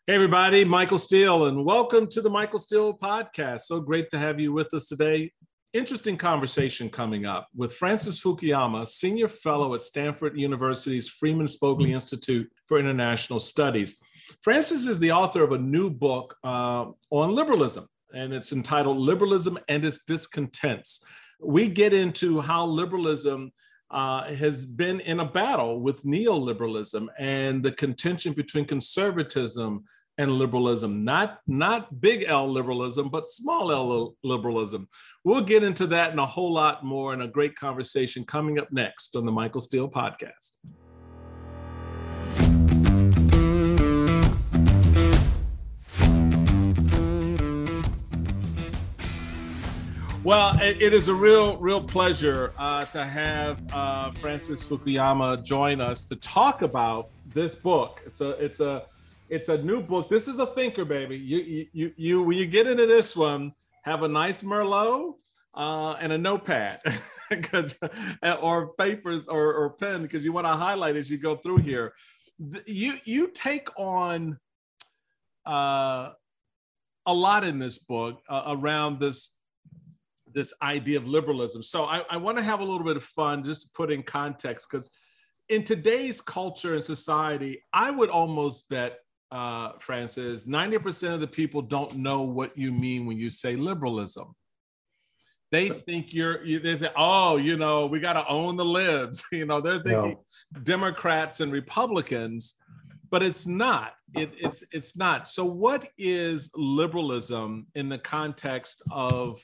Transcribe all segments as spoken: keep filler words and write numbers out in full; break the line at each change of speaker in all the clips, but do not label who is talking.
Hey, everybody, Michael Steele, and welcome to the Michael Steele Podcast. So great to have you with us today. Interesting conversation coming up with Francis Fukuyama, Senior Fellow at Stanford University's Freeman Spogli Institute for International Studies. Francis is the author of a new book uh, on liberalism, and it's entitled Liberalism and Its Discontents. We get into how liberalism Uh, has been in a battle with neoliberalism and the contention between conservatism and liberalism, not, not big L liberalism, but small L liberalism. We'll get into that and a whole lot more in a great conversation coming up next on the Michael Steele Podcast. Well, it, it is a real, real pleasure uh, to have uh, Francis Fukuyama join us to talk about this book. It's a, it's a, it's a new book. This is a thinker, baby. You, you, you. When you get into this one, have a nice Merlot uh, and a notepad, or papers or, or pen, because you want to highlight as you go through here. You, you take on uh, a lot in this book uh, around this. this idea of liberalism. So I, I want to have a little bit of fun, just to put in context, because in today's culture and society, I would almost bet, uh, Francis, ninety percent of the people don't know what you mean when you say liberalism. They think you're, you, they say, oh, you know, we got to own the libs. You know, they're thinking no. Democrats and Republicans, but it's not. It, it's, it's not. So what is liberalism in the context of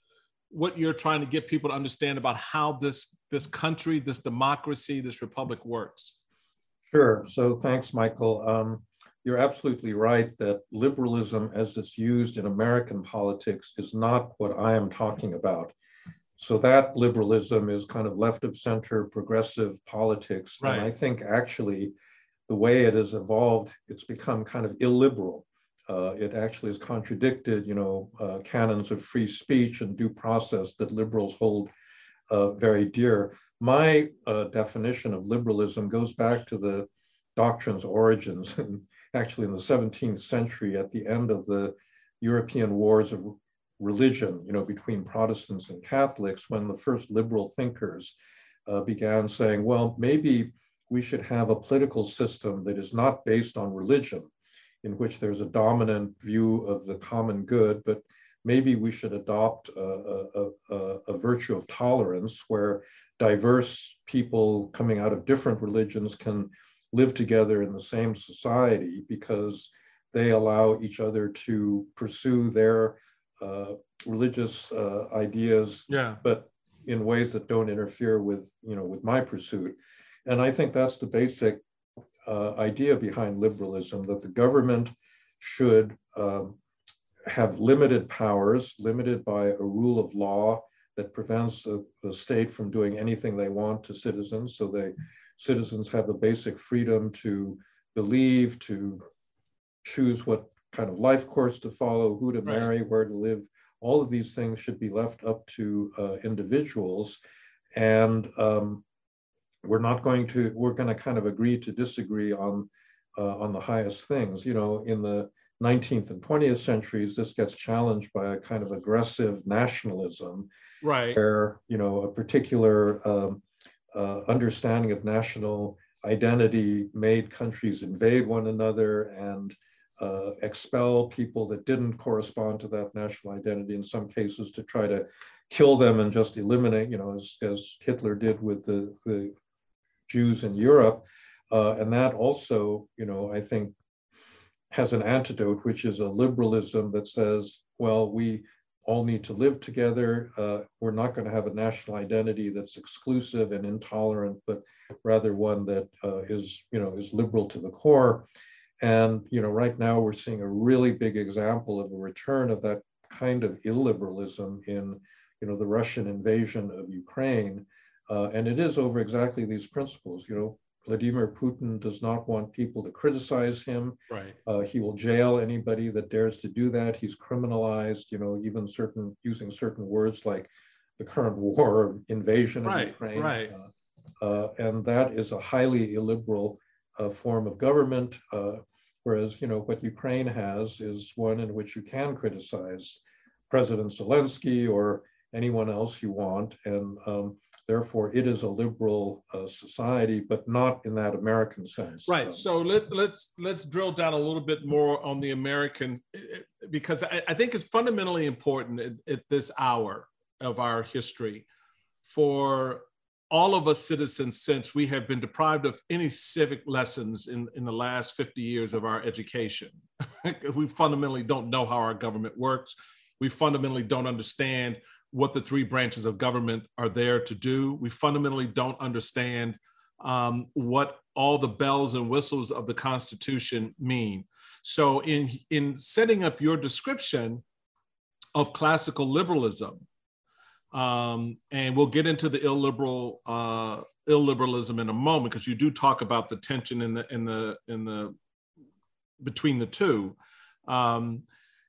what you're trying to get people to understand about how this, this country, this democracy, this republic works?
Sure. So thanks, Michael. Um, you're absolutely right that liberalism as it's used in American politics is not what I am talking about. So that liberalism is kind of left of center progressive politics. Right. And I think actually the way it has evolved, it's become kind of illiberal. Uh, it actually has contradicted, you know, uh, canons of free speech and due process that liberals hold uh, very dear. My uh, definition of liberalism goes back to the doctrine's origins, and actually in the seventeenth century, at the end of the European wars of religion, you know, between Protestants and Catholics, when the first liberal thinkers uh, began saying, well, maybe we should have a political system that is not based on religion, in which there's a dominant view of the common good, but maybe we should adopt a, a, a, a virtue of tolerance where diverse people coming out of different religions can live together in the same society because they allow each other to pursue their uh, religious uh, ideas, yeah. but in ways that don't interfere with, you know, with my pursuit. And I think that's the basic Uh, idea behind liberalism, that the government should um, have limited powers, limited by a rule of law that prevents the, the state from doing anything they want to citizens. So they citizens have the basic freedom to believe, to choose what kind of life course to follow, who to marry, right. where to live. All of these things should be left up to uh, individuals. And um, we're not going to, we're going to kind of agree to disagree on, uh, on the highest things. You know, in the nineteenth and twentieth centuries, this gets challenged by a kind of aggressive nationalism, right? Where, you know, a particular um, uh, understanding of national identity made countries invade one another and uh, expel people that didn't correspond to that national identity, in some cases to try to kill them and just eliminate, you know, as, as Hitler did with the, the Jews in Europe. Uh, and that also, you know, I think has an antidote, which is a liberalism that says, well, we all need to live together. Uh, we're not going to have a national identity that's exclusive and intolerant, but rather one that uh, is, you know, is liberal to the core. And, you know, right now we're seeing a really big example of a return of that kind of illiberalism in, you know, the Russian invasion of Ukraine. Uh, and it is over exactly these principles. You know, Vladimir Putin does not want people to criticize him. Right. Uh, he will jail anybody that dares to do that. He's criminalized, you know, even certain, using certain words like the current war invasion of right, Ukraine. Right. Uh, uh, and that is a highly illiberal uh, form of government uh, Whereas, you know, what Ukraine has is one in which you can criticize President Zelensky or anyone else you want. And um, therefore, it is a liberal uh, society, but not in that American sense.
Right.
Um,
so let, let's let's drill down a little bit more on the American, because I, I think it's fundamentally important at, at this hour of our history for all of us citizens, since we have been deprived of any civic lessons in, in the last fifty years of our education. We fundamentally don't know how our government works. We fundamentally don't understand what the three branches of government are there to do. We fundamentally don't understand um, what all the bells and whistles of the Constitution mean. So in, in setting up your description of classical liberalism, Um, and we'll get into the illiberal uh, illiberalism in a moment, because you do talk about the tension in the in the in the between the two. Um,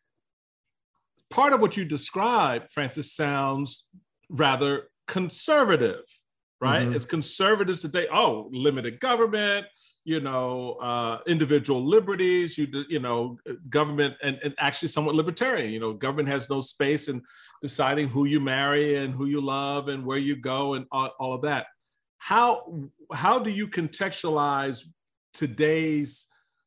part of what you describe, Francis, sounds rather conservative, right?
Mm-hmm.
It's conservatives today. Oh, limited government, you know, uh, individual liberties, you you know, government, and, and actually somewhat libertarian. You know, government has no space in deciding who you marry and who you love and where you go and all, all of that. How how do you contextualize today's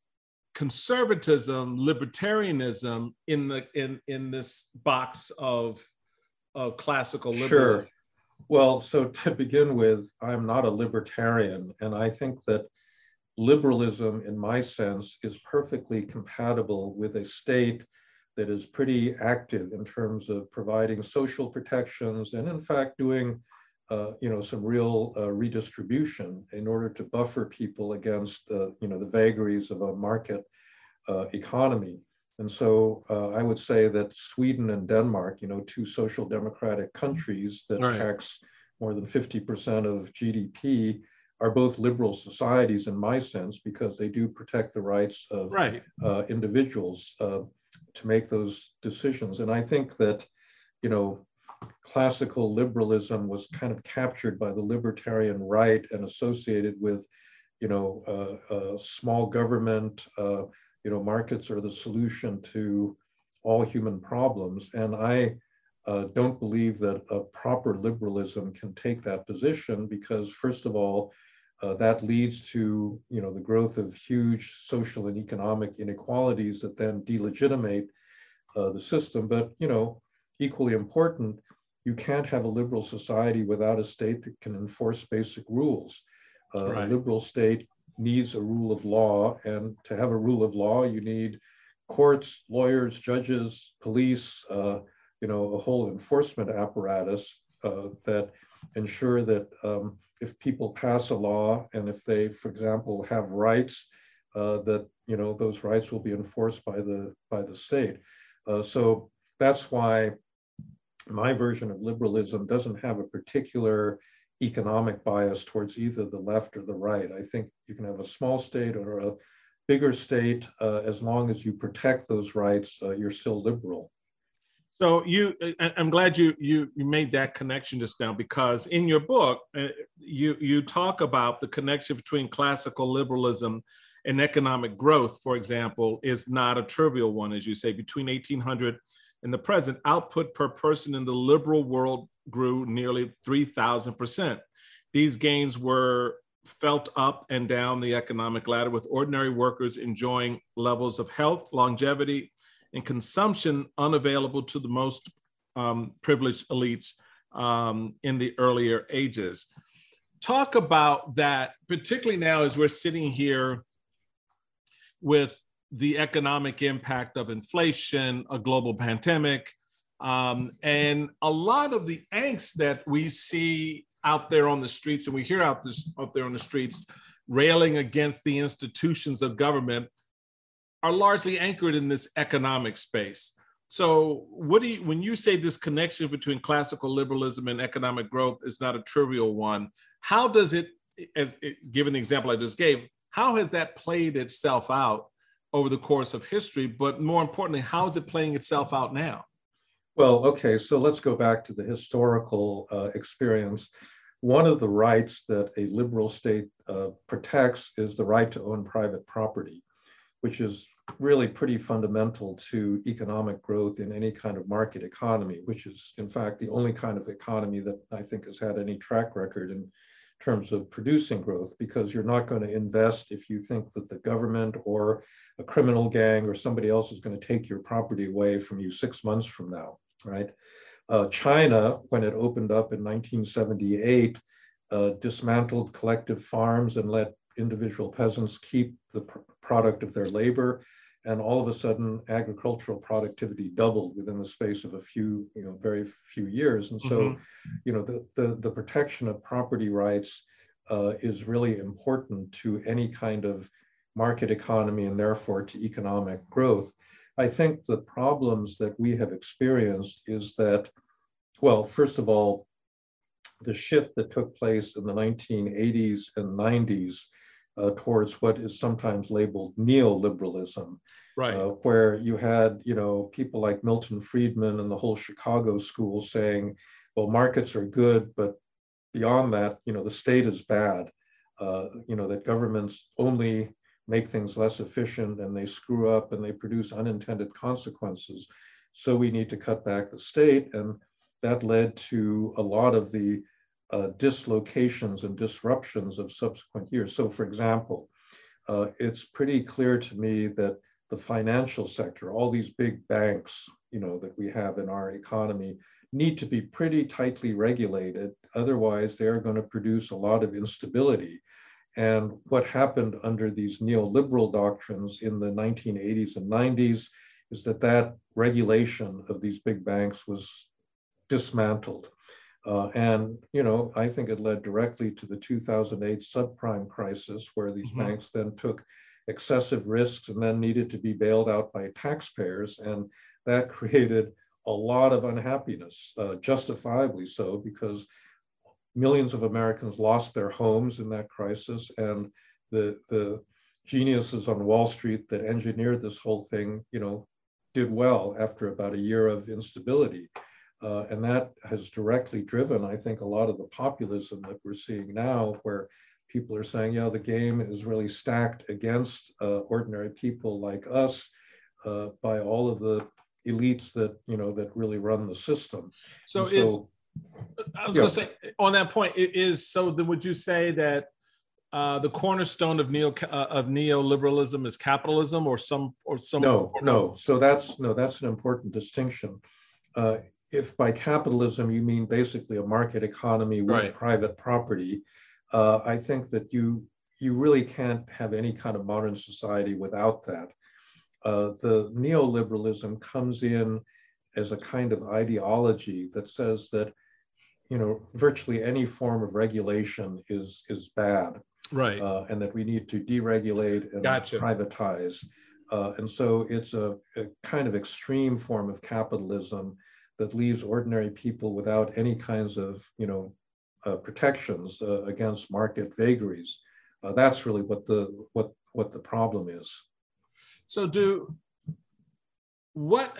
conservatism, libertarianism in the in in this box of of classical liberalism?
Sure. Well, so to begin with, I'm not a libertarian, and I think that liberalism, in my sense, is perfectly compatible with a state that is pretty active in terms of providing social protections and, in fact, doing, uh, you know, some real uh, redistribution in order to buffer people against, uh, you know, the vagaries of a market uh, economy. And so uh, I would say that Sweden and Denmark, you know, two social democratic countries that
Right.
tax more than fifty percent of G D P, are both liberal societies in my sense, because they do protect the rights of
Right.
uh, individuals uh, to make those decisions. And I think that, you know, classical liberalism was kind of captured by the libertarian right and associated with, you know, uh, uh, small government, uh, you know, markets are the solution to all human problems. And I uh, don't believe that a proper liberalism can take that position, because first of all, uh, that leads to, you know, the growth of huge social and economic inequalities that then delegitimate uh, the system. But, you know, equally important, you can't have a liberal society without a state that can enforce basic rules. Uh,
Right.
A liberal state needs a rule of law, and to have a rule of law, you need courts, lawyers, judges, police, uh, you know, a whole enforcement apparatus uh, that ensure that um, if people pass a law and if they, for example, have rights, uh, that, you know, those rights will be enforced by the by the state. Uh, so that's why my version of liberalism doesn't have a particular economic bias towards either the left or the right. I think you can have a small state or a bigger state, uh, as long as you protect those rights, uh, you're still liberal.
So you, I'm glad you you you made that connection just now, because in your book, uh, you you talk about the connection between classical liberalism and economic growth, for example, is not a trivial one, as you say. Between eighteen hundred and the present, output per person in the liberal world grew nearly three thousand percent. These gains were felt up and down the economic ladder, with ordinary workers enjoying levels of health, longevity, and consumption unavailable to the most um, privileged elites um, in the earlier ages. Talk about that, particularly now as we're sitting here with the economic impact of inflation, a global pandemic, um, and a lot of the angst that we see out there on the streets, and we hear out, this, out there on the streets railing against the institutions of government, are largely anchored in this economic space. So what do you, when you say this connection between classical liberalism and economic growth is not a trivial one, how does it, as it, given the example I just gave, how has that played itself out over the course of history? But more importantly, how is it playing itself out now?
Well, okay, so let's go back to the historical uh, experience. One of the rights that a liberal state uh, protects is the right to own private property. which is really pretty fundamental to economic growth in any kind of market economy, which is in fact the only kind of economy that I think has had any track record in terms of producing growth, because you're not going to invest if you think that the government or a criminal gang or somebody else is going to take your property away from you six months from now, right? Uh, China, when it opened up in nineteen seventy-eight, uh, dismantled collective farms and let individual peasants keep the pr product of their labor. And all of a sudden, agricultural productivity doubled within the space of a few, you know, very few years. And so, mm-hmm. you know, the, the, the protection of property rights uh, is really important to any kind of market economy and therefore to economic growth. I think the problems that we have experienced is that, well, first of all, the shift that took place in the nineteen eighties and nineties uh, towards what is sometimes labeled neoliberalism,
right?
Uh, where you had, you know, people like Milton Friedman and the whole Chicago school saying, well, markets are good, but beyond that, you know, the state is bad. Uh, you know, that governments only make things less efficient and they screw up and they produce unintended consequences. So we need to cut back the state. And that led to a lot of the uh, dislocations and disruptions of subsequent years. So for example, uh, it's pretty clear to me that the financial sector, all these big banks, you know, that we have in our economy need to be pretty tightly regulated. Otherwise, they are going to produce a lot of instability. And what happened under these neoliberal doctrines in the nineteen eighties and nineties is that that regulation of these big banks was dismantled. Uh, and, you know, I think it led directly to the two thousand eight subprime crisis, where these mm-hmm. banks then took excessive risks and then needed to be bailed out by taxpayers. And that created a lot of unhappiness, uh, justifiably so, because millions of Americans lost their homes in that crisis. And the, the geniuses on Wall Street that engineered this whole thing, you know, did well after about a year of instability. Uh, and that has directly driven, I think, a lot of the populism that we're seeing now, where people are saying, yeah, the game is really stacked against uh, ordinary people like us uh, by all of the elites that, you know, that really run the system.
So,
and
is,
so
I was
yeah.
going to say on that point, it is, so then would you say that uh, the cornerstone of neo uh, of neoliberalism is capitalism, or some, or some?
No, no. So that's, no, that's an important distinction. Uh, if by capitalism, you mean basically a market economy with
right.
private property, uh, I think that you, you really can't have any kind of modern society without that. Uh, the neoliberalism comes in as a kind of ideology that says that, you know, virtually any form of regulation is, is bad.
Right.
Uh, and that we need to deregulate and
Gotcha.
privatize. Uh, and so it's a, a kind of extreme form of capitalism that leaves ordinary people without any kinds of, you know, uh, protections uh, against market vagaries. Uh, that's really what the what what the problem is.
So do what?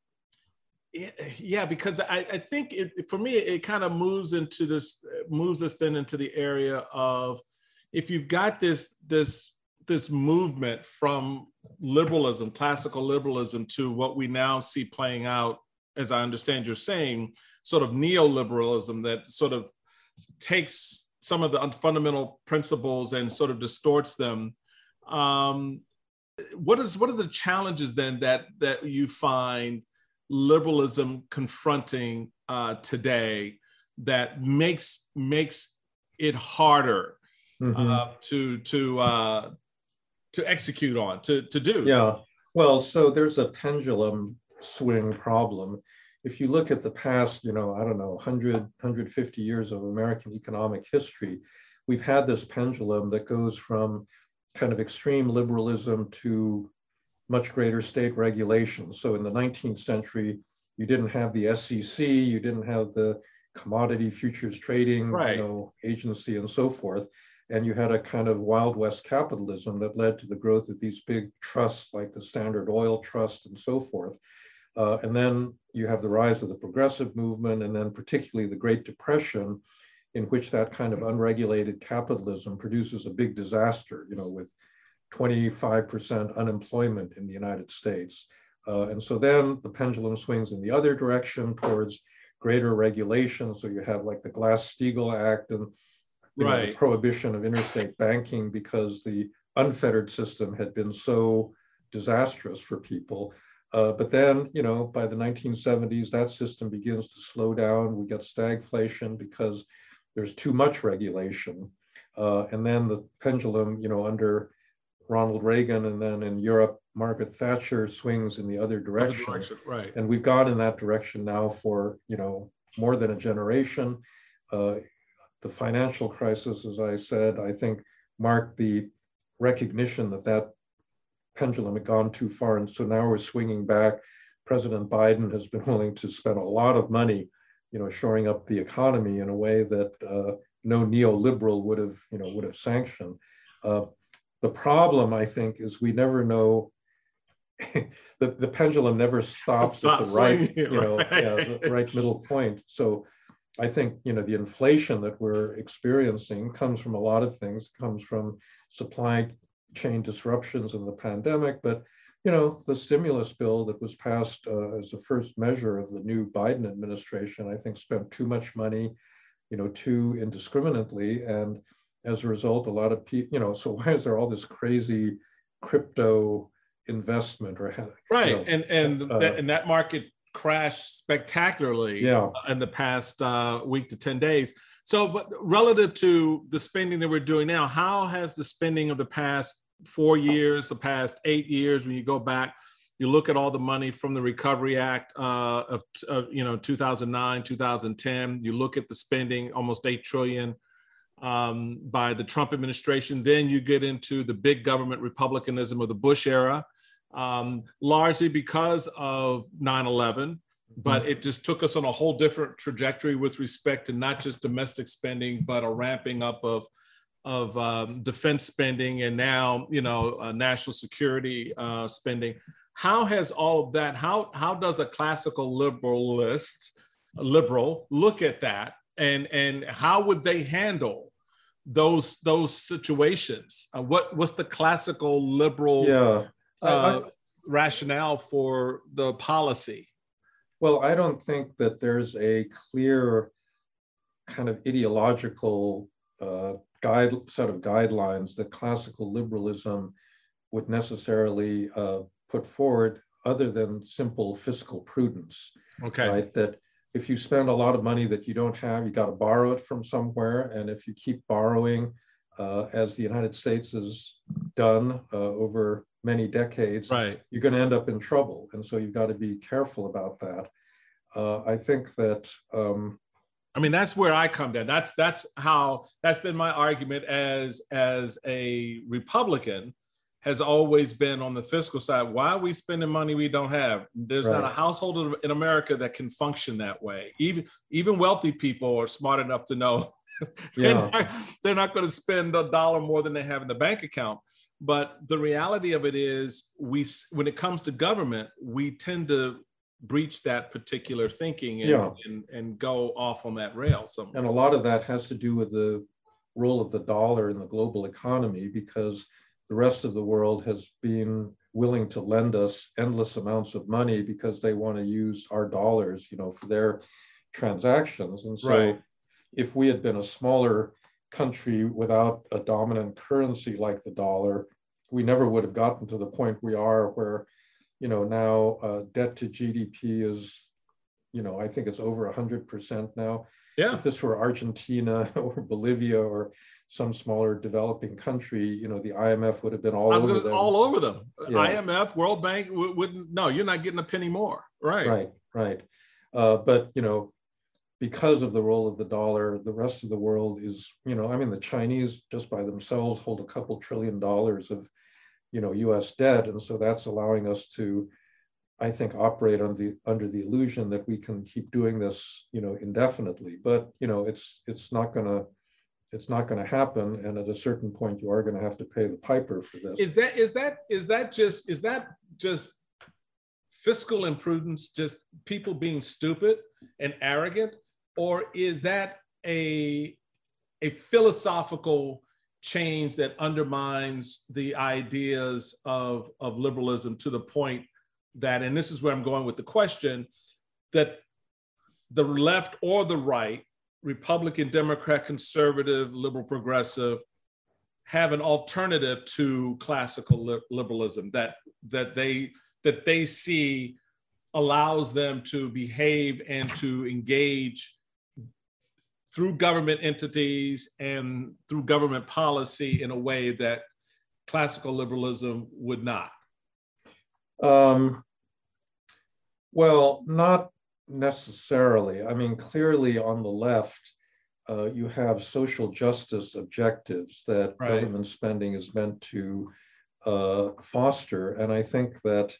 Yeah, because I, I think it, for me, it, it kind of moves into this, moves us then into the area of, if you've got this this this movement from liberalism, classical liberalism, to what we now see playing out, as I understand you're saying, sort of neoliberalism that sort of takes some of the fundamental principles and sort of distorts them. Um, what is what are the challenges then that that you find liberalism confronting uh, today that makes makes it harder mm-hmm. uh, to to uh, to execute on, to to do?
Yeah, well, so there's a pendulum swing problem. If you look at the past, you know, I don't know, one hundred, one hundred fifty years of American economic history, we've had this pendulum that goes from kind of extreme liberalism to much greater state regulation. So in the nineteenth century, you didn't have the S E C, you didn't have the Commodity Futures Trading
right.
you know, Agency and so forth. And you had a kind of Wild West capitalism that led to the growth of these big trusts like the Standard Oil Trust and so forth. Uh, and then you have the rise of the progressive movement, and then particularly the Great Depression, in which that kind of unregulated capitalism produces a big disaster, you know, with twenty-five percent unemployment in the United States. Uh, and so then the pendulum swings in the other direction towards greater regulation. So you have like the Glass-Steagall Act and you know,
right.
the prohibition of interstate banking because the unfettered system had been so disastrous for people. Uh, but then, you know, by the nineteen seventies, that system begins to slow down. We get stagflation because there's too much regulation. Uh, and then the pendulum, you know, under Ronald Reagan and then in Europe, Margaret Thatcher swings in the other direction.
Other direction, right.
And we've gone in that direction now for, you know, more than a generation. Uh, the financial crisis, as I said, I think marked the recognition that that pendulum had gone too far. And so now we're swinging back. President Biden has been willing to spend a lot of money, you know, shoring up the economy in a way that uh, no neoliberal would have, you know, would have sanctioned. Uh, the problem, I think, is we never know. the, the pendulum never stops
Stop
at the right,
swinging,
you know,
right.
yeah, the right middle point. So I think, you know, the inflation that we're experiencing comes from a lot of things. It comes from supply chain disruptions in the pandemic, but, you know, the stimulus bill that was passed uh, as the first measure of the new Biden administration, I think spent too much money, you know, too indiscriminately. And as a result, a lot of people, you know, so why is there all this crazy crypto investment or,
right.
You know,
and, and,
uh,
that, and that market crashed spectacularly
yeah.
in the past uh, week to ten days. So, but relative to the spending that we're doing now, how has the spending of the past four years, the past eight years, when you go back, you look at all the money from the Recovery Act uh, of, of, you know, two thousand nine, two thousand ten, you look at the spending, almost eight trillion um, by the Trump administration, then you get into the big government republicanism of the Bush era, um, largely because of nine eleven. But it just took us on a whole different trajectory with respect to not just domestic spending, but a ramping up of, of um, defense spending and now, you know, uh, national security uh, spending. How has all of that, how, how does a classical liberalist, liberal look at that? And, and how would they handle those, those situations? Uh, what, what's the classical liberal
yeah. I,
uh,
I,
rationale for the policy?
Well, I don't think that there's a clear kind of ideological uh, guide set of guidelines that classical liberalism would necessarily uh, put forward other than simple fiscal prudence.
Okay.
Right? That if you spend a lot of money that you don't have, you got to borrow it from somewhere. And if you keep borrowing, uh, as the United States has done uh, over many decades,
right.
you're going to end up in trouble. And so you've got to be careful about that. Uh, I think that, um,
I mean, that's where I come down. That's that's how, that's been my argument as, as a Republican, has always been on the fiscal side. Why are we spending money we don't have? There's right. not a household in America that can function that way. Even, even wealthy people are smart enough to know they're
yeah.
not, they're not going to spend a dollar more than they have in the bank account. But the reality of it is, we, when it comes to government, we tend to breach that particular thinking and,
yeah.
and, and go off on that rail somewhere.
And a lot of that has to do with the role of the dollar in the global economy, because the rest of the world has been willing to lend us endless amounts of money because they want to use our dollars, you know, for their transactions. And so
right.
if we had been a smaller country without a dominant currency like the dollar, we never would have gotten to the point we are where, you know, now uh, debt to G D P is, you know, I think it's over one hundred percent now.
Yeah.
If this were Argentina or Bolivia or some smaller developing country, you know, the I M F would have been all
I was
over
gonna,
them.
all over them.
Yeah.
I M F, World Bank wouldn't, no, you're not getting a penny more. Right.
Right, right. Uh, but, you know, because of the role of the dollar, the rest of the world is, you know, I mean, the Chinese just by themselves hold a couple trillion dollars of, you know, U S debt. And so that's allowing us to, I think, operate on the, under the illusion that we can keep doing this, you know, indefinitely. But, you know, it's, it's not going to, it's not going to happen. And at a certain point, you are going to have to pay the piper for this.
Is that, is that, is that just, is that just fiscal imprudence, just people being stupid and arrogant? Or is that a, a philosophical change that undermines the ideas of, of liberalism to the point that, and this is where I'm going with the question, that the left or the right, Republican, Democrat, conservative, liberal, progressive, have an alternative to classical li- liberalism that, that, they, that they see allows them to behave and to engage through government entities and through government policy in a way that classical liberalism would not?
Um, well, not necessarily. I mean, clearly on the left, uh, you have social justice objectives that
right.
government spending is meant to uh, foster. And I think that,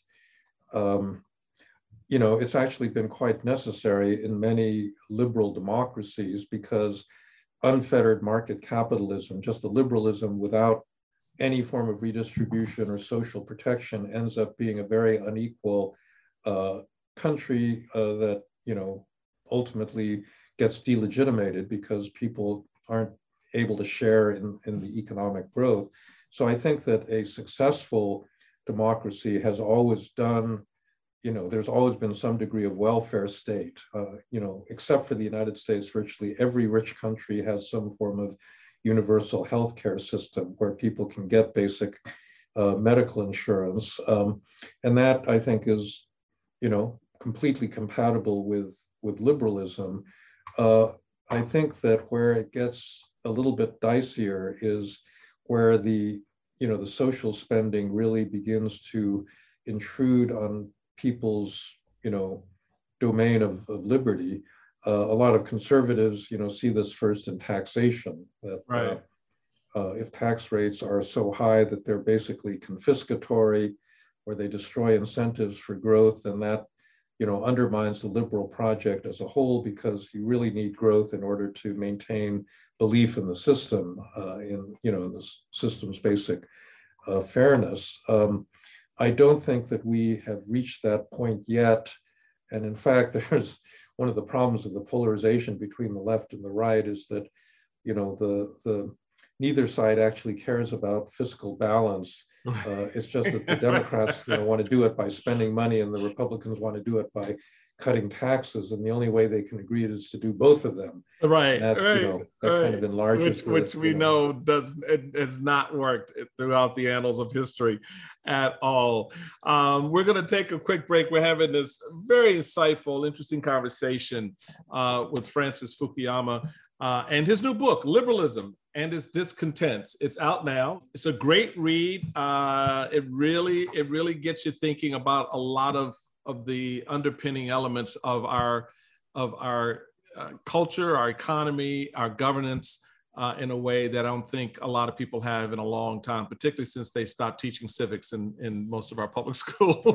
um, you know, it's actually been quite necessary in many liberal democracies, because unfettered market capitalism, just the liberalism without any form of redistribution or social protection, ends up being a very unequal uh, country uh, that, you know, ultimately gets delegitimated because people aren't able to share in, in the economic growth. So I think that a successful democracy has always done, you know, there's always been some degree of welfare state, uh, you know, except for the United States. Virtually every rich country has some form of universal healthcare system where people can get basic uh, medical insurance. Um, and that, I think, is, you know, completely compatible with, with liberalism. Uh, I think that where it gets a little bit dicier is where the, you know, the social spending really begins to intrude on people's, you know, domain of, of liberty. Uh, a lot of conservatives, you know, see this first in taxation, that
right.
uh, uh, if tax rates are so high that they're basically confiscatory, or they destroy incentives for growth, then that, you know, undermines the liberal project as a whole, because you really need growth in order to maintain belief in the system, uh, in, you know, in the system's basic uh, fairness. Um, I don't think that we have reached that point yet. And in fact, there's one of the problems of the polarization between the left and the right is that, you know, the, the neither side actually cares about fiscal balance. Uh, it's just that the Democrats, you know, want to do it by spending money, and the Republicans want to do it by cutting taxes. And the only way they can agree is to do both of them.
Right,
and that,
right,
you know, that
right.
kind of enlarges
which,
the,
which we
you know,
know does it has not worked throughout the annals of history at all. Um, we're going to take a quick break. We're having this very insightful, interesting conversation uh, with Francis Fukuyama uh, and his new book, Liberalism and Its Discontents. It's out now. It's a great read. Uh, it really, it really gets you thinking about a lot of of the underpinning elements of our of our uh, culture, our economy, our governance, uh, in a way that I don't think a lot of people have in a long time, particularly since they stopped teaching civics in, in most of our public schools.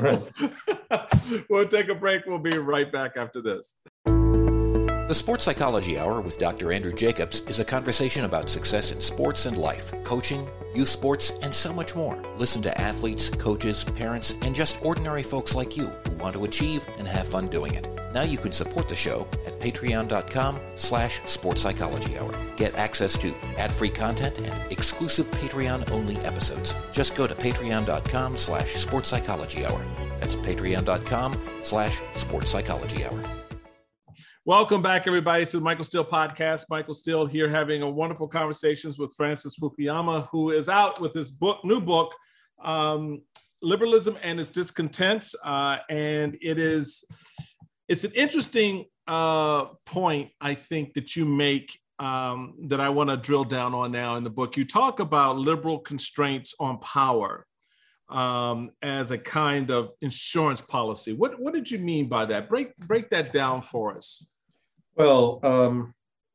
Right. We'll take a break. We'll be right back after this.
The Sports Psychology Hour with Doctor Andrew Jacobs is a conversation about success in sports and life, coaching, youth sports, and so much more. Listen to athletes, coaches, parents, and just ordinary folks like you who want to achieve and have fun doing it. Now you can support the show at patreon.com slash sports psychology hour. Get access to ad-free content and exclusive Patreon-only episodes. Just go to patreon.com slash sports psychology hour. That's patreon.com slash sports psychology hour.
Welcome back, everybody, to the Michael Steele Podcast. Michael Steele here having a wonderful conversations with Francis Fukuyama, who is out with his book, new book, um, Liberalism and Its Discontents. Uh, and it is, it's an interesting uh, point, I think, that you make um, that I want to drill down on now in the book. You talk about liberal constraints on power um, as a kind of insurance policy. What, what did you mean by that? Break, break that down for us.
Well, um,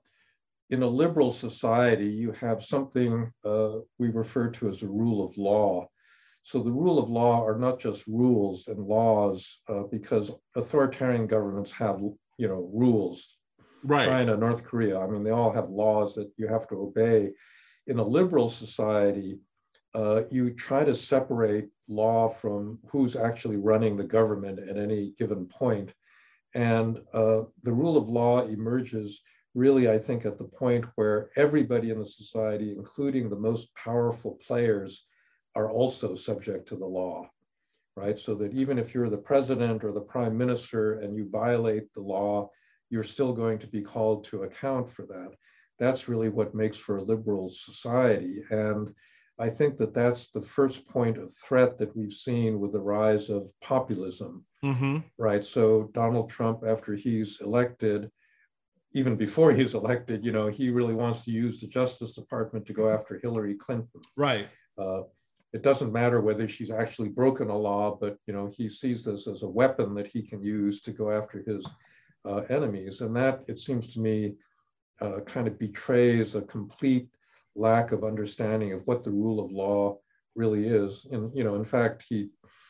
in a liberal society, you have something uh, we refer to as a rule of law. So the rule of law are not just rules and laws, uh, because authoritarian governments have, you know, rules. Right. China, North Korea, I mean, they all have laws that you have to obey. In a liberal society, uh, you try to separate law from who's actually running the government at any given point. And uh, the rule of law emerges really, I think, at the point where everybody in the society, including the most powerful players, are also subject to the law, right? So that even if you're the president or the prime minister and you violate the law, you're still going to be called to account for that. That's really what makes for a liberal society. And I think that that's the first point of threat that we've seen with the rise of populism, mm-hmm. right? So Donald Trump, after he's elected, even before he's elected, you know, he really wants to use the Justice Department to go after Hillary Clinton.
Right.
Uh, it doesn't matter whether she's actually broken a law, but, you know, he sees this as a weapon that he can use to go after his uh, enemies. And that, it seems to me, uh, kind of betrays a complete lack of understanding of what the rule of law really is. And, you know, in fact, he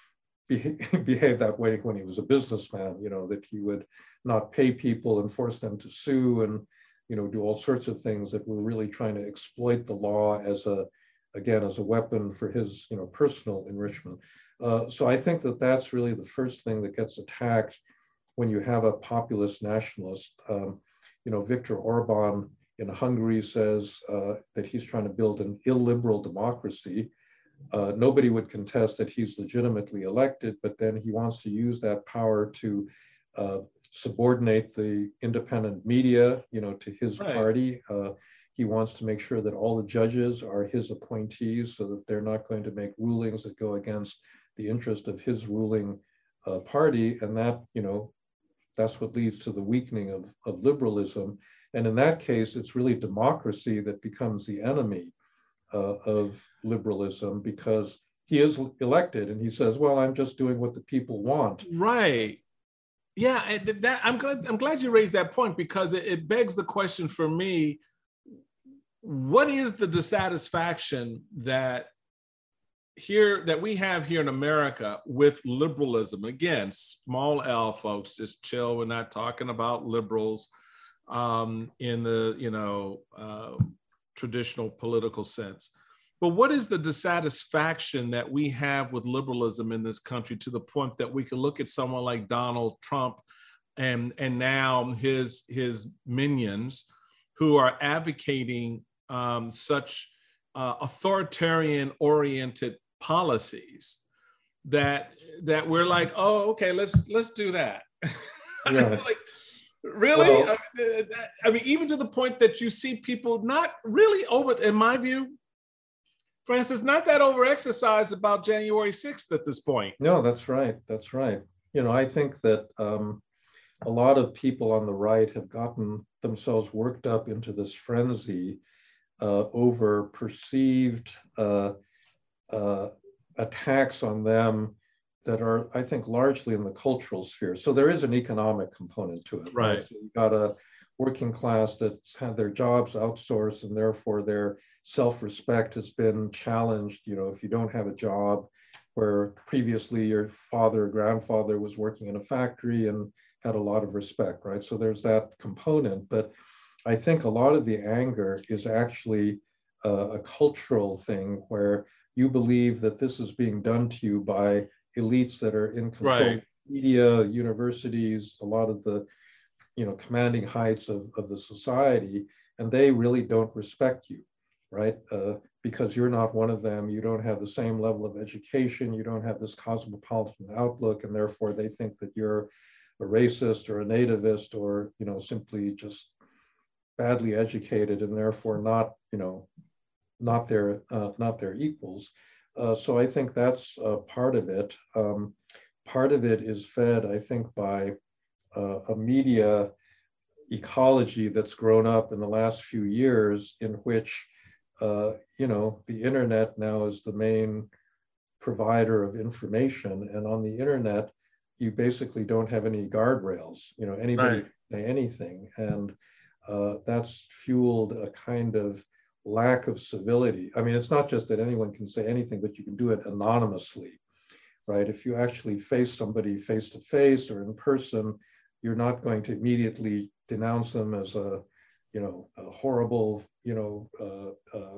beha- behaved that way when he was a businessman, you know, that he would not pay people and force them to sue and, you know, do all sorts of things that were really trying to exploit the law as a, again, as a weapon for his, you know, personal enrichment. Uh, so I think that that's really the first thing that gets attacked when you have a populist nationalist. Um, you know, Viktor Orban in Hungary says uh, that he's trying to build an illiberal democracy. Uh, nobody would contest that he's legitimately elected, but then he wants to use that power to uh, subordinate the independent media, you know, to his right. party. Uh, he wants to make sure that all the judges are his appointees so that they're not going to make rulings that go against the interest of his ruling uh, party. And that, you know, that's what leads to the weakening of, of liberalism. And in that case, it's really democracy that becomes the enemy uh, of liberalism, because he is elected and he says, well, I'm just doing what the people want.
Right. Yeah, and that, I'm glad I'm glad you raised that point, because it, it begs the question for me, what is the dissatisfaction that here that we have here in America with liberalism? Again, small L, folks, just chill. We're not talking about liberals um, in the, you know, uh, traditional political sense. But what is the dissatisfaction that we have with liberalism in this country, to the point that we can look at someone like Donald Trump and, and now his, his minions who are advocating um, such uh, authoritarian-oriented policies that that we're like, oh, okay, let's let's do that. I mean,
Yeah.
like, really?
Well,
I, mean, I mean, even to the point that you see people not really over, in my view, Francis, not that over-exercised about January sixth at this point.
No, that's right. That's right. You know, I think that um, a lot of people on the right have gotten themselves worked up into this frenzy uh, over perceived uh, uh, attacks on them that are, I think, largely in the cultural sphere. So there is an economic component to it.
Right.
So you've got a working class that's had their jobs outsourced, and therefore their self-respect has been challenged. You know, if you don't have a job where previously your father or grandfather was working in a factory and had a lot of respect, right? So there's that component. But I think a lot of the anger is actually uh, a cultural thing where you believe that this is being done to you by elites that are in control
Right.
of media, universities, a lot of the, you know, commanding heights of, of the society, and they really don't respect you, right? Uh, because you're not one of them. You don't have the same level of education. You don't have this cosmopolitan outlook, and therefore they think that you're a racist or a nativist, or, you know, simply just badly educated, and therefore not, you know, not their uh, not their equals. Uh, so I think that's uh, part of it. Um, part of it is fed, I think, by uh, a media ecology that's grown up in the last few years, in which, uh, you know, the internet now is the main provider of information, and on the internet, you basically don't have any guardrails. You know, anybody
Right.
can say anything, and uh, that's fueled a kind of lack of civility. I mean, it's not just that anyone can say anything, but you can do it anonymously, right? If you actually face somebody face to face or in person, you're not going to immediately denounce them as a, you know, a horrible, you know, uh, uh,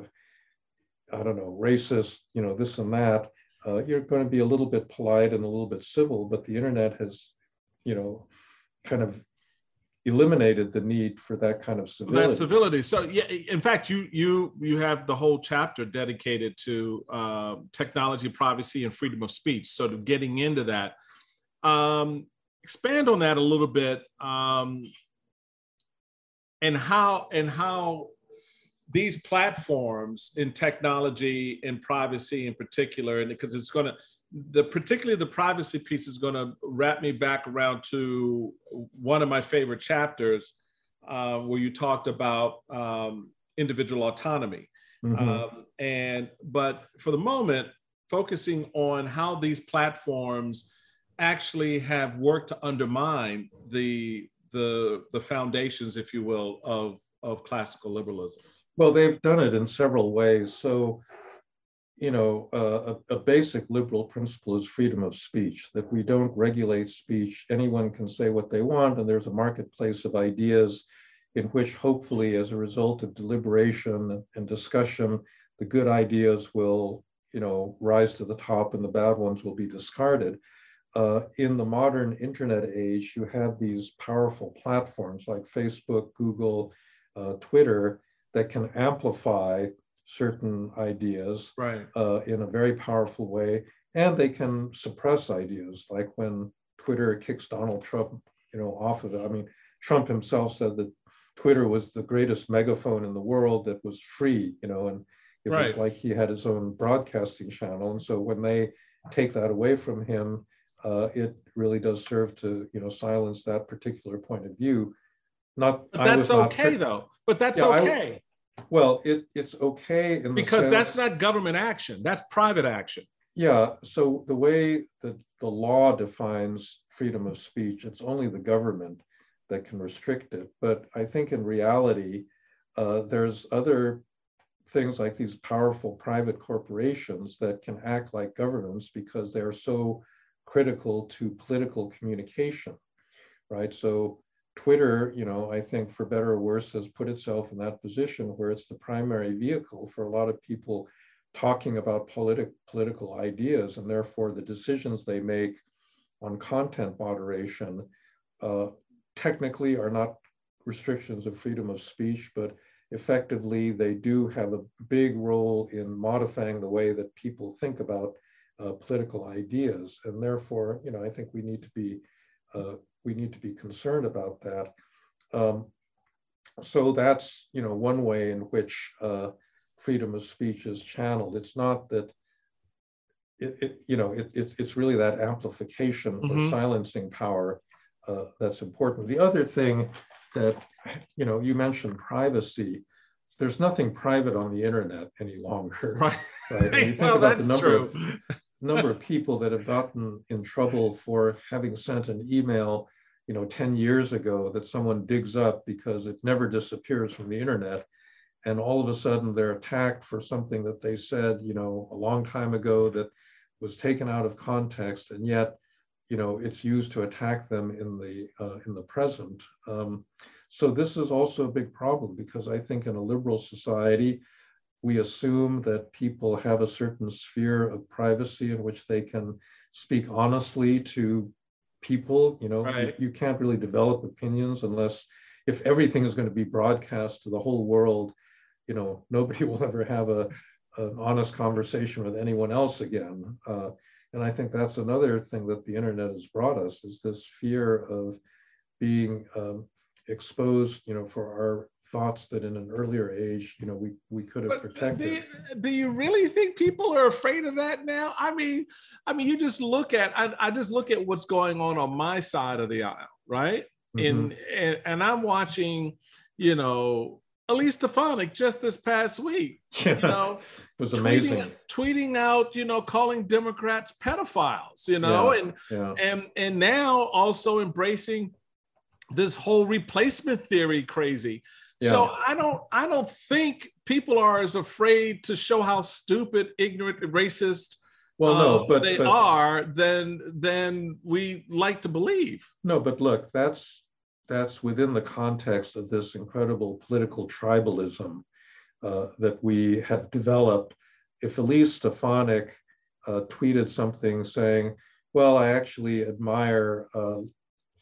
I don't know, racist, you know, this and that. Uh, you're going to be a little bit polite and a little bit civil, but the internet has, you know, kind of eliminated the need for that kind of civility.
That civility. So yeah, in fact, you you you have the whole chapter dedicated to uh, technology, privacy, and freedom of speech. So to getting into that, um, expand on that a little bit, um, and how and how these platforms in technology and privacy in particular, and because it's going to, the particularly the privacy piece is going to wrap me back around to one of my favorite chapters, uh, where you talked about um, individual autonomy. Mm-hmm. Um, and but for the moment, focusing on how these platforms actually have worked to undermine the the the foundations, if you will, of of classical liberalism.
Well, they've done it in several ways. So, you know, uh, a, a basic liberal principle is freedom of speech, that we don't regulate speech. Anyone can say what they want, and there's a marketplace of ideas in which hopefully as a result of deliberation and discussion, the good ideas will, you know, rise to the top and the bad ones will be discarded. Uh, in the modern internet age, you have these powerful platforms like Facebook, Google, uh, Twitter, that can amplify certain ideas,
right,
uh, in a very powerful way, and they can suppress ideas. Like when Twitter kicks Donald Trump, you know, off of it. I mean, Trump himself said that Twitter was the greatest megaphone in the world that was free, you know, and it right. was like he had his own broadcasting channel. And so when they take that away from him, uh, it really does serve to, you know, silence that particular point of view. Not,
but that's okay not, though. But that's yeah, okay.
I, Well, it, it's okay in the
because
sense,
that's not government action, that's private action.
Yeah, so the way that the law defines freedom of speech, it's only the government that can restrict it. But I think in reality, uh, there's other things like these powerful private corporations that can act like governments because they're so critical to political communication, right? So Twitter, you know, I think for better or worse, has put itself in that position where it's the primary vehicle for a lot of people talking about politi- political ideas, and therefore the decisions they make on content moderation uh, technically are not restrictions of freedom of speech, but effectively they do have a big role in modifying the way that people think about uh, political ideas. And therefore, you know, I think we need to be uh, we need to be concerned about that. Um, so that's, you know, one way in which uh, freedom of speech is channeled. It's not that, it, it you know, it, it's, it's really that amplification mm-hmm. or silencing power uh, that's important. The other thing that, you know, you mentioned privacy. There's nothing private on the internet any longer.
Right.
Right? And you think
well,
about
that's
the number
true.
of, number of people that have gotten in trouble for having sent an email, you know, ten years ago that someone digs up because it never disappears from the internet. And all of a sudden they're attacked for something that they said, you know, a long time ago that was taken out of context. And yet, you know, it's used to attack them in the, uh, in the present. Um, so this is also a big problem because I think in a liberal society, we assume that people have a certain sphere of privacy in which they can speak honestly to people. You know, right. you, you can't really develop opinions unless, if everything is going to be broadcast to the whole world, you know, nobody will ever have a, an honest conversation with anyone else again. Uh, and I think that's another thing that the internet has brought us, is this fear of being um, exposed, you know, for our thoughts that in an earlier age, you know, we, we could have but protected.
Do you, do you really think people are afraid of that now? I mean, I mean, you just look at, I, I just look at what's going on on my side of the aisle, right? Mm-hmm. And, and and I'm watching, you know, Elise Stefanik just this past week,
yeah,
you know,
it was amazing.
Tweeting, tweeting out, you know, calling Democrats pedophiles, you know,
yeah,
and
yeah.
and and now also embracing this whole replacement theory crazy. Yeah. So I don't I don't think people are as afraid to show how stupid, ignorant, racist
well, no,
uh,
but,
they
but,
are than than we like to believe.
No, but look, that's that's within the context of this incredible political tribalism uh, that we have developed. If Elise Stefanik uh, tweeted something saying, well, I actually admire uh,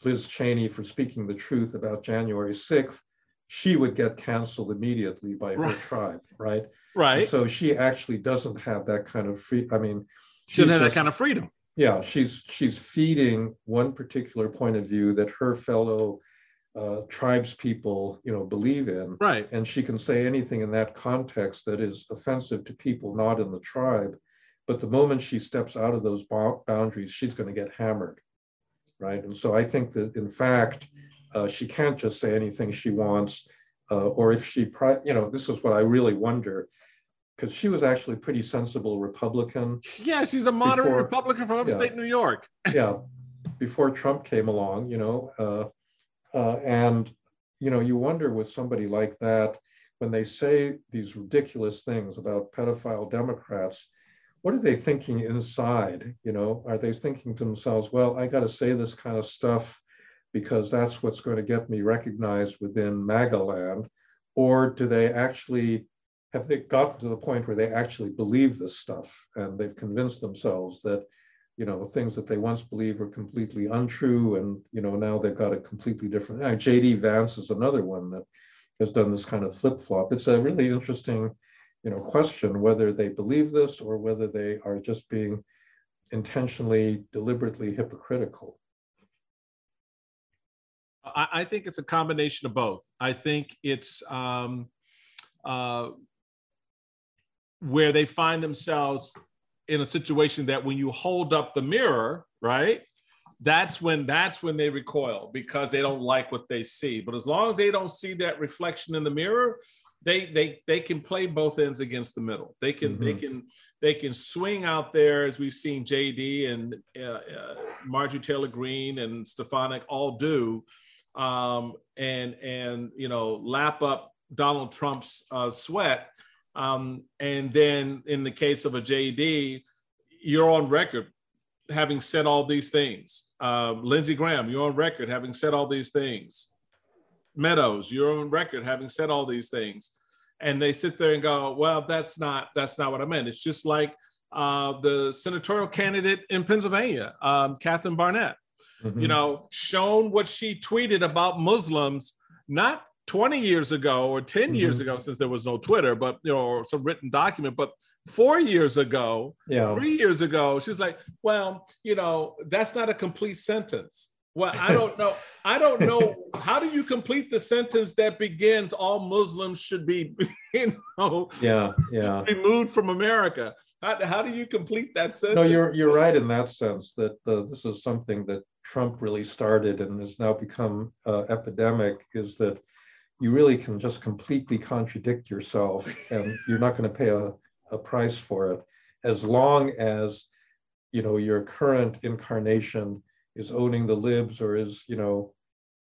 Liz Cheney for speaking the truth about January sixth, she would get canceled immediately by her
Right.
tribe, right?
Right.
And so she actually doesn't have that kind of free, I mean,
She doesn't have
just,
that kind of freedom.
Yeah, she's she's feeding one particular point of view that her fellow uh, tribes people, you know, believe in.
Right.
And she can say anything in that context that is offensive to people not in the tribe. But the moment she steps out of those boundaries, she's going to get hammered, right? And so I think that, in fact, uh, she can't just say anything she wants, uh, or if she, you know, this is what I really wonder, because she was actually a pretty sensible Republican.
Yeah, she's a moderate
before,
Republican from upstate
yeah,
New York.
Yeah, before Trump came along, you know, uh, uh, and, you know, you wonder with somebody like that, when they say these ridiculous things about pedophile Democrats, what are they thinking inside? You know, are they thinking to themselves, well, I got to say this kind of stuff because that's what's going to get me recognized within MAGA land? Or do they actually, have they gotten to the point where they actually believe this stuff and they've convinced themselves that, you know, things that they once believed were completely untrue, and, you know, now they've got a completely different, now, J D Vance is another one that has done this kind of flip-flop. It's a really interesting, you know, question whether they believe this or whether they are just being intentionally, deliberately hypocritical.
I, I think it's a combination of both. I think it's um, uh, where they find themselves in a situation that when you hold up the mirror, right, that's when that's when they recoil because they don't like what they see. But as long as they don't see that reflection in the mirror, they they they can play both ends against the middle. They can mm-hmm. they can they can swing out there, as we've seen J D and uh, uh, Marjorie Taylor Greene and Stefanik all do, um, and and you know lap up Donald Trump's uh, sweat. Um, and then in the case of a J D, you're on record having said all these things. Uh, Lindsey Graham, you're on record having said all these things. Meadows, you're on record having said all these things. And they sit there and go, well, that's not that's not what I meant. It's just like uh, the senatorial candidate in Pennsylvania, um, Catherine Barnett, mm-hmm. you know, shown what she tweeted about Muslims, not twenty years ago or ten mm-hmm. years ago, since there was no Twitter, but, you know, or some written document, but four years ago, yeah. three years ago, she was like, well, you know, that's not a complete sentence. Well, I don't know. I don't know. How do you complete the sentence that begins all Muslims should be, you know,
yeah, yeah.
removed from America? How, how do you complete that sentence?
No, you're you're right in that sense that uh, this is something that Trump really started and has now become uh, epidemic, is that you really can just completely contradict yourself and you're not going to pay a, a price for it, as long as, you know, your current incarnation is owning the libs or is, you know,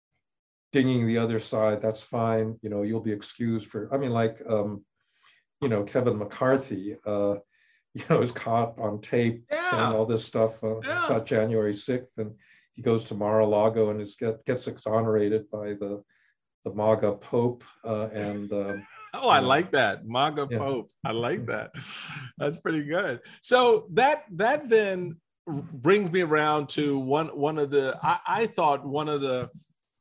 dinging the other side. That's fine. You know, you'll be excused for, I mean, like, um, you know, Kevin McCarthy, uh, you know, is caught on tape
yeah.
saying all this stuff uh,
yeah.
about January sixth, and he goes to Mar-a-Lago and is get, gets exonerated by the the MAGA Pope uh, and um,
oh, I like that. MAGA yeah. Pope. I like that. That's pretty good. So that that then brings me around to one one of the I, I thought one of the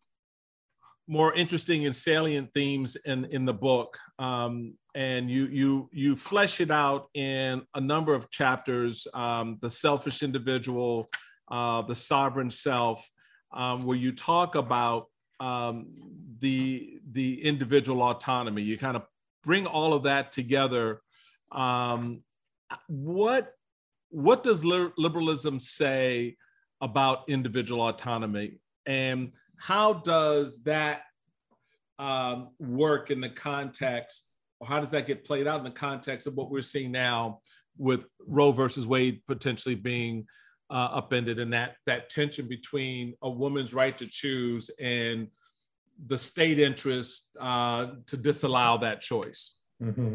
more interesting and salient themes in in the book, um, and you you you flesh it out in a number of chapters. Um, the selfish individual, uh, the sovereign self, um, where you talk about um, the the individual autonomy. You kind of bring all of that together. Um, what what does liberalism say about individual autonomy, and how does that um, work in the context, or how does that get played out in the context of what we're seeing now with Roe versus Wade potentially being uh, upended, and that that tension between a woman's right to choose and the state interest uh, to disallow that choice?
Mm-hmm.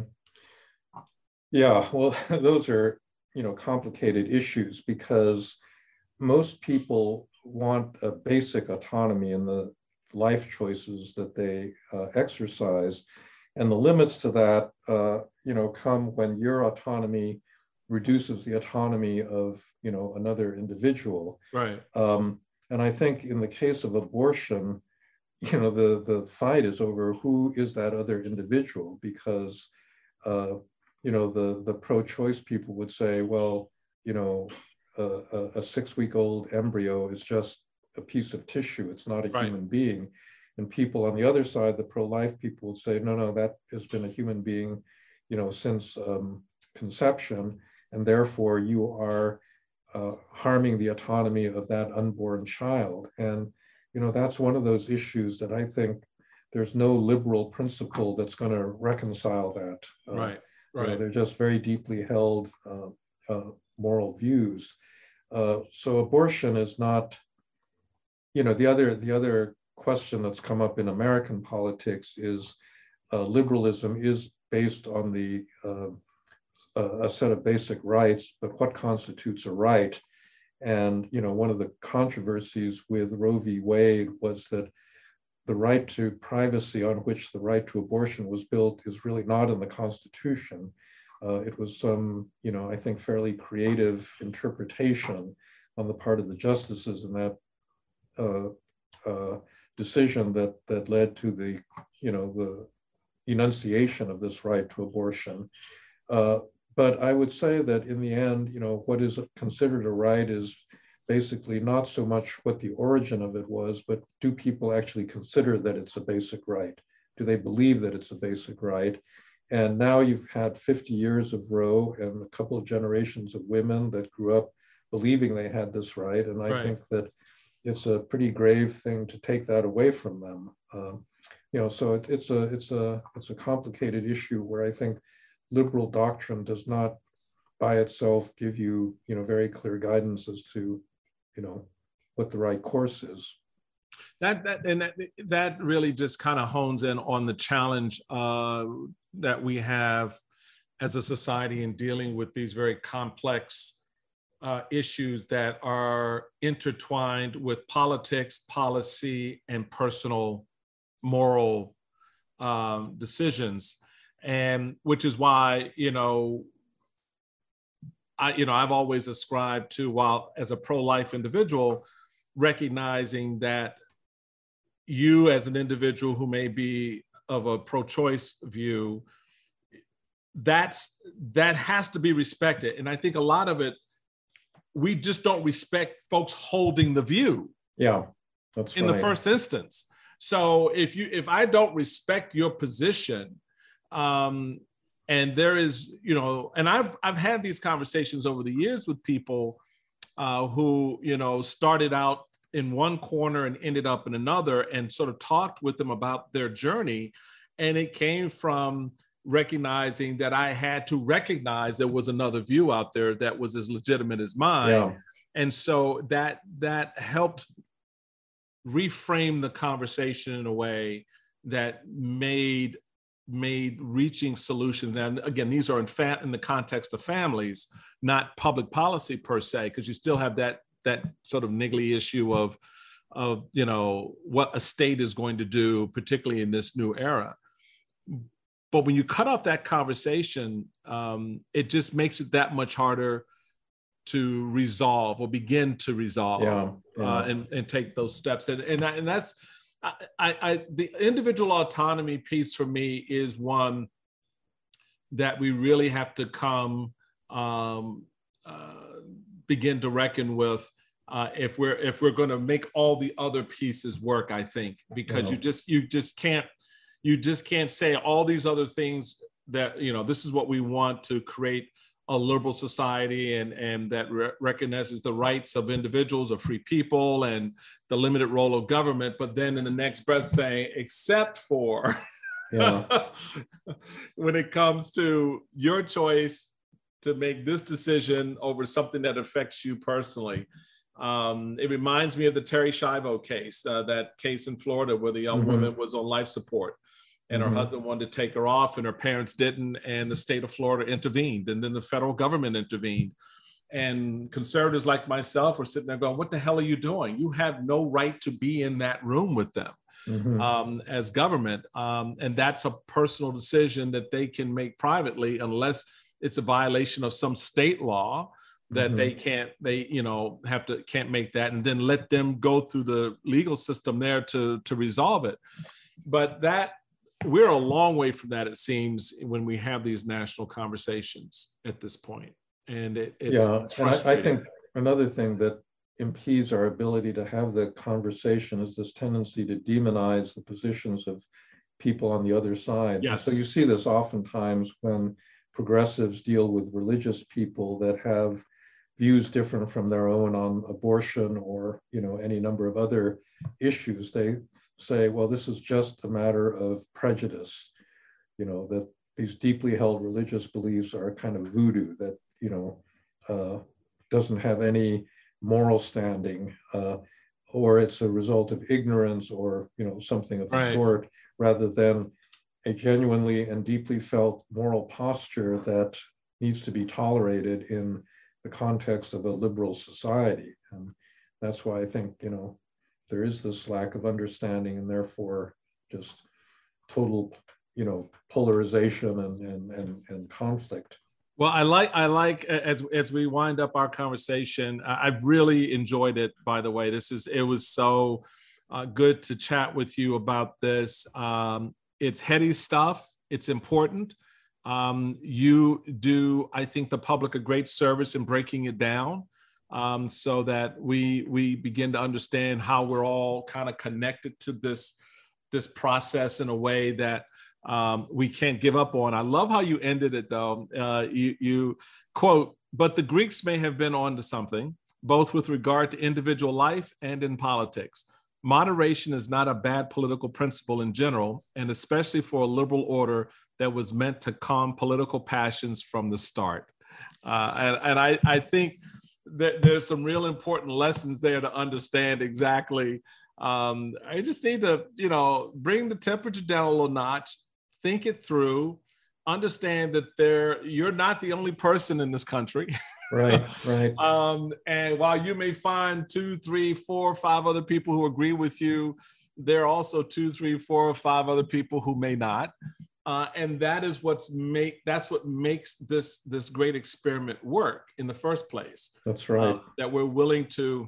Yeah, well, those are, you know, complicated issues, because most people want a basic autonomy in the life choices that they uh, exercise, and the limits to that, uh, you know, come when your autonomy reduces the autonomy of, you know, another individual.
Right.
Um, and I think in the case of abortion, you know, the, the fight is over who is that other individual, because, uh, you know, the, the pro-choice people would say, well, you know, uh, a, a six-week-old embryo is just a piece of tissue. It's not a
Right.
human being. And people on the other side, the pro-life people, would say, no, no, that has been a human being, you know, since um, conception, and therefore you are uh, harming the autonomy of that unborn child. And, you know, that's one of those issues that I think there's no liberal principle that's going to reconcile that. Uh,
Right, right.
You know, they're just very deeply held uh, uh, moral views. Uh, so abortion is not, you know, the other the other question that's come up in American politics is uh, liberalism is based on the uh, a set of basic rights, but what constitutes a right? And, you know, one of the controversies with Roe v. Wade was that the right to privacy on which the right to abortion was built is really not in the Constitution. Uh, it was some, you know, I think fairly creative interpretation on the part of the justices in that uh, uh, decision that that led to the, you know, the enunciation of this right to abortion. Uh, but I would say that in the end, you know, what is considered a right is basically not so much what the origin of it was, but do people actually consider that it's a basic right? Do they believe that it's a basic right? And now you've had fifty years of Roe and a couple of generations of women that grew up believing they had this right. And I
Right.
think that it's a pretty grave thing to take that away from them. Um, you know, so it, it's a it's a it's a complicated issue where I think liberal doctrine does not by itself give you, you know, very clear guidance as to, you know, what the right course is.
That, that and that, that really just kind of hones in on the challenge uh, that we have as a society in dealing with these very complex uh, issues that are intertwined with politics, policy, and personal moral um, decisions. And which is why, you know, I, you know, I've always ascribed to, while as a pro-life individual, recognizing that you as an individual who may be of a pro-choice view, that's that has to be respected. And I think a lot of it, we just don't respect folks holding the view.
Yeah, that's
in
right.
the first instance. So if you if I don't respect your position, um, and there is, you know, and I've I've had these conversations over the years with people uh, who, you know, started out in one corner and ended up in another, and sort of talked with them about their journey. And it came from recognizing that I had to recognize there was another view out there that was as legitimate as mine.
Yeah.
And so that that helped reframe the conversation in a way that made made reaching solutions. And again, these are in, fa- in the context of families, not public policy per se, because you still have that that sort of niggly issue of, of, you know, what a state is going to do, particularly in this new era. But when you cut off that conversation, um, it just makes it that much harder to resolve or begin to resolve
Yeah, yeah.
Uh, and, and take those steps. And, and, and that's, I, I, I, the individual autonomy piece for me is one that we really have to come, um, uh, begin to reckon with uh, if we're if we're going to make all the other pieces work. I think because
Yeah.
you just you just can't you just can't say all these other things that, you know, this is what we want to create a liberal society and and that re- recognizes the rights of individuals, of free people, and the limited role of government. But then in the next breath saying, except for
Yeah.
when it comes to your choice to make this decision over something that affects you personally. Um, it reminds me of the Terri Schiavo case, uh, that case in Florida where the young
Mhm.
woman was on life support and her
Mhm.
husband wanted to take her off and her parents didn't, and the state of Florida intervened, and then the federal government intervened. And conservatives like myself were sitting there going, what the hell are you doing? You have no right to be in that room with them.
Mhm.
Um, as government. Um, and that's a personal decision that they can make privately unless it's a violation of some state law that
mm-hmm.
they can't, they, you know, have to, can't make that, and then let them go through the legal system there to, to resolve it. But that, we're a long way from that, it seems, when we have these national conversations at this point. And it, it's
yeah, and I, I think another thing that impedes our ability to have the conversation is this tendency to demonize the positions of people on the other side.
Yes.
So you see this oftentimes when progressives deal with religious people that have views different from their own on abortion or, you know, any number of other issues. They say, well, this is just a matter of prejudice, you know, that these deeply held religious beliefs are kind of voodoo that, you know, uh, doesn't have any moral standing, uh, or it's a result of ignorance or, you know, something of the
right.
sort, rather than a genuinely and deeply felt moral posture that needs to be tolerated in the context of a liberal society. And that's why I think, you know, there is this lack of understanding and therefore just total, you know, polarization and, and, and, and conflict.
Well, I like, I like as, as we wind up our conversation, I've really enjoyed it, by the way. This is, it was so uh, good to chat with you about this. Um, it's heady stuff. It's important. Um, you do, I think, the public a great service in breaking it down um, so that we, we begin to understand how we're all kind of connected to this, this process in a way that Um, we can't give up on. I love how you ended it, though. Uh, you, you quote, but the Greeks may have been onto something, both with regard to individual life and in politics. Moderation is not a bad political principle in general, and especially for a liberal order that was meant to calm political passions from the start. Uh, and and I, I think that there's some real important lessons there to understand exactly. Um, I just need to, you know, bring the temperature down a little notch. Think it through, understand that there, you're not the only person in this country.
Right, right.
um, and while you may find two, three, four, five other people who agree with you, there are also two, three, four, or five other people who may not. Uh, and that is what's make, that's what makes this, this great experiment work in the first place.
That's right.
Uh, that we're willing to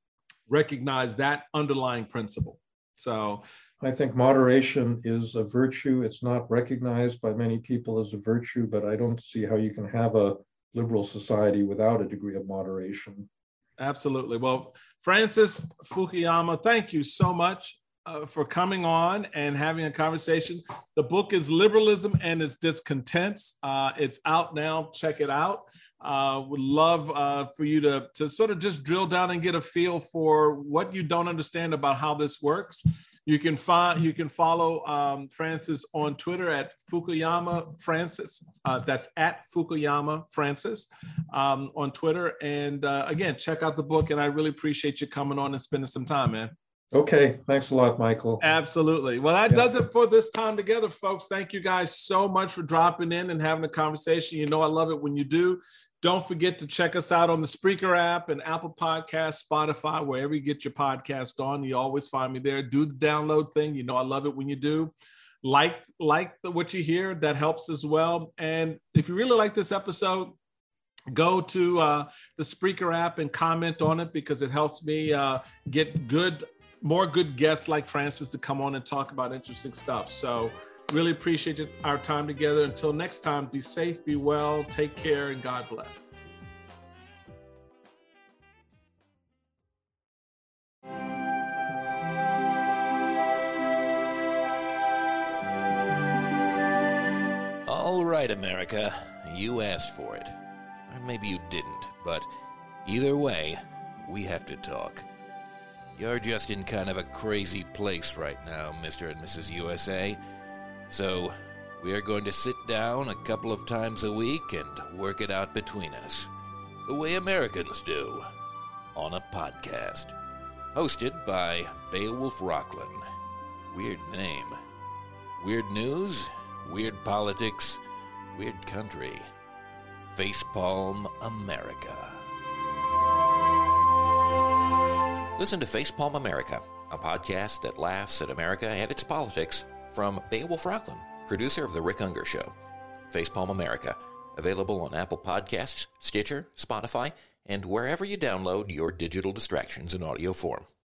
recognize that underlying principle. So
I think moderation is a virtue. It's not recognized by many people as a virtue, but I don't see how you can have a liberal society without a degree of moderation.
Absolutely. Well, Francis Fukuyama, thank you so much uh, for coming on and having a conversation. The book is Liberalism and Its Discontents. Uh, it's out now. Check it out. Uh, would love uh, for you to, to sort of just drill down and get a feel for what you don't understand about how this works. You can find, you can follow um, Francis on Twitter at Fukuyama Francis. Uh, that's at Fukuyama Francis um, on Twitter. And uh, again, check out the book. And I really appreciate you coming on and spending some time, man.
Okay. Thanks a lot, Michael.
Absolutely. Well, that yeah. does it for this time together, folks. Thank you guys so much for dropping in and having a conversation. You know, I love it when you do. Don't forget to check us out on the Spreaker app and Apple Podcasts, Spotify, wherever you get your podcast on. You always find me there. Do the download thing. You know, I love it when you do. Like, like the, what you hear. That helps as well. And if you really like this episode, go to uh, the Spreaker app and comment on it because it helps me uh, get good, more good guests like Francis to come on and talk about interesting stuff. So really appreciate our time together. Until next time, be safe, be well, take care, and God bless.
All right, America, you asked for it. Or maybe you didn't, but either way, we have to talk. You're just in kind of a crazy place right now, Mister and Missus U S A. So, we are going to sit down a couple of times a week and work it out between us, the way Americans do, on a podcast. Hosted by Beowulf Rockland. Weird name. Weird news, weird politics, weird country. Facepalm America. Listen to Facepalm America, a podcast that laughs at America and its politics, from Beowulf Rockland, producer of The Rick Unger Show. Facepalm America, Available on Apple Podcasts, Stitcher, Spotify, and wherever you download your digital distractions in audio form.